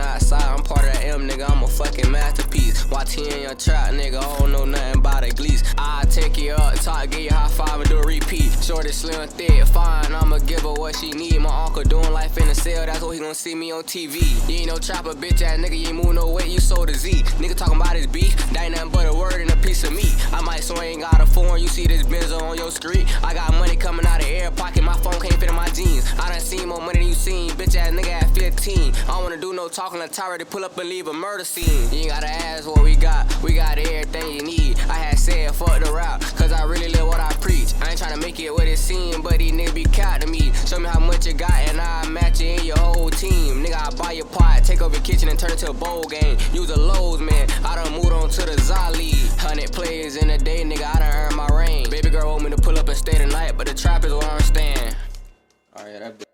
outside, I'm part of that M, nigga, I'm a fucking masterpiece. YT in your trap, nigga, I don't know nothing about a Glees. I take you up top, give you high five and do a repeat. Shorty, slim, thick, fine, I'ma give her what she need. My uncle doing life in the cell, that's what he gon' see me on TV. You ain't no trapper, bitch ass nigga, you ain't move no weight, you sold a Z. Nigga talking about his beef, that ain't nothing but a word and a piece of meat. I might so ain't got a phone, you see this Benzo on your street. I got money coming out of air pocket, my phone can't fit in my jeans. I done seen more money than you seen, bitch ass nigga at 15. I don't wanna do no talking, like Tyra to pull up and leave a murder scene. You ain't gotta ask what we got everything you need. I had said fuck the rap, cause I really live what I preach. I ain't tryna make it what it seem, but these niggas be counting to me. Show me how much you got and I'll match it in your whole team. Nigga, I buy your pot, take over your kitchen and turn it to a bowl game. Use a Lowe's, man, I done moved on to the Zali. 100 plays in a day, nigga, I done earned my reign. Baby girl want me to pull up and stay the night, but the trap is where I'm staying. Alright, yeah, that